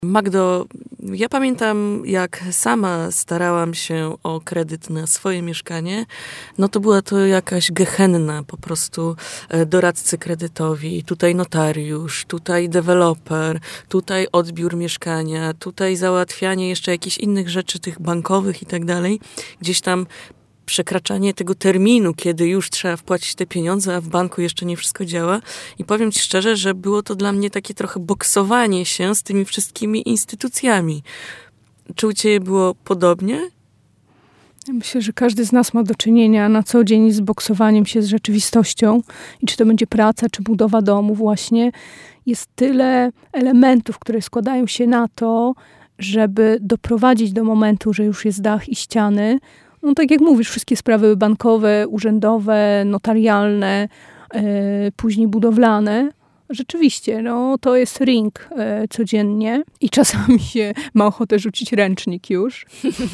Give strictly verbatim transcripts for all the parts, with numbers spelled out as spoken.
Magdo, ja pamiętam, jak sama starałam się o kredyt na swoje mieszkanie, no to była to jakaś gehenna, po prostu doradcy kredytowi, tutaj notariusz, tutaj deweloper, tutaj odbiór mieszkania, tutaj załatwianie jeszcze jakichś innych rzeczy, tych bankowych i tak dalej. Gdzieś tam przekraczanie tego terminu, kiedy już trzeba wpłacić te pieniądze, a w banku jeszcze nie wszystko działa. I powiem ci szczerze, że było to dla mnie takie trochę boksowanie się z tymi wszystkimi instytucjami. Czy u ciebie było podobnie? Myślę, że każdy z nas ma do czynienia na co dzień z boksowaniem się z rzeczywistością. I czy to będzie praca, czy budowa domu właśnie. Jest tyle elementów, które składają się na to, żeby doprowadzić do momentu, że już jest dach i ściany. No tak jak mówisz, wszystkie sprawy bankowe, urzędowe, notarialne, e, później budowlane. Rzeczywiście, no to jest ring e, codziennie i czasami się ma ochotę rzucić ręcznik już.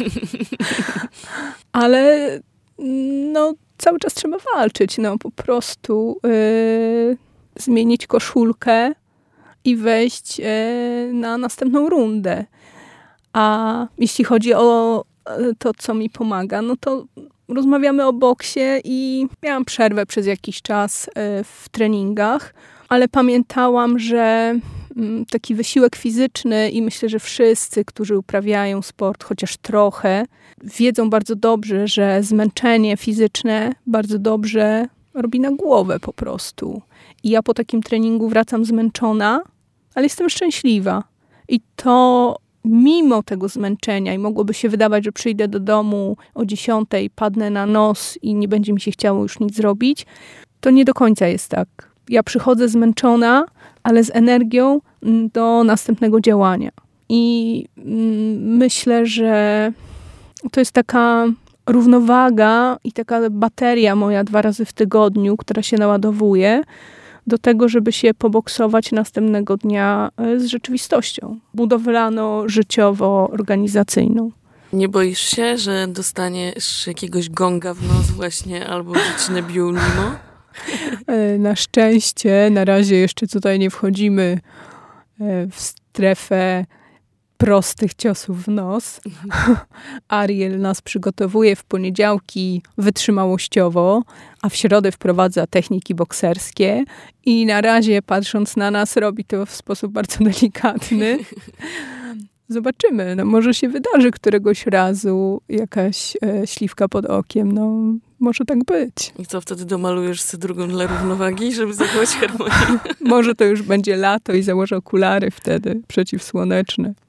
Ale no cały czas trzeba walczyć, no po prostu e, zmienić koszulkę i wejść e, na następną rundę. A jeśli chodzi o to, co mi pomaga, no to rozmawiamy o boksie i miałam przerwę przez jakiś czas w treningach, ale pamiętałam, że taki wysiłek fizyczny i myślę, że wszyscy, którzy uprawiają sport chociaż trochę, wiedzą bardzo dobrze, że zmęczenie fizyczne bardzo dobrze robi na głowę po prostu. I ja po takim treningu wracam zmęczona, ale jestem szczęśliwa. I to mimo tego zmęczenia i mogłoby się wydawać, że przyjdę do domu o dziesiątej, padnę na nos i nie będzie mi się chciało już nic zrobić, to nie do końca jest tak. Ja przychodzę zmęczona, ale z energią do następnego działania. I myślę, że to jest taka równowaga i taka bateria moja dwa razy w tygodniu, która się naładowuje do tego, żeby się poboksować następnego dnia z rzeczywistością budowlano-życiowo-organizacyjną. Nie boisz się, że dostaniesz jakiegoś gonga w nos właśnie albo życinę biolimo? Na szczęście na razie jeszcze tutaj nie wchodzimy w strefę prostych ciosów w nos. Ariel nas przygotowuje w poniedziałki wytrzymałościowo, a w środę wprowadza techniki bokserskie i na razie, patrząc na nas, robi to w sposób bardzo delikatny. Zobaczymy. No, może się wydarzy któregoś razu jakaś e, śliwka pod okiem. No, może tak być. I co, wtedy domalujesz sobie drugą dla równowagi, żeby zachować harmonię? Może to już będzie lato i założę okulary wtedy przeciwsłoneczne.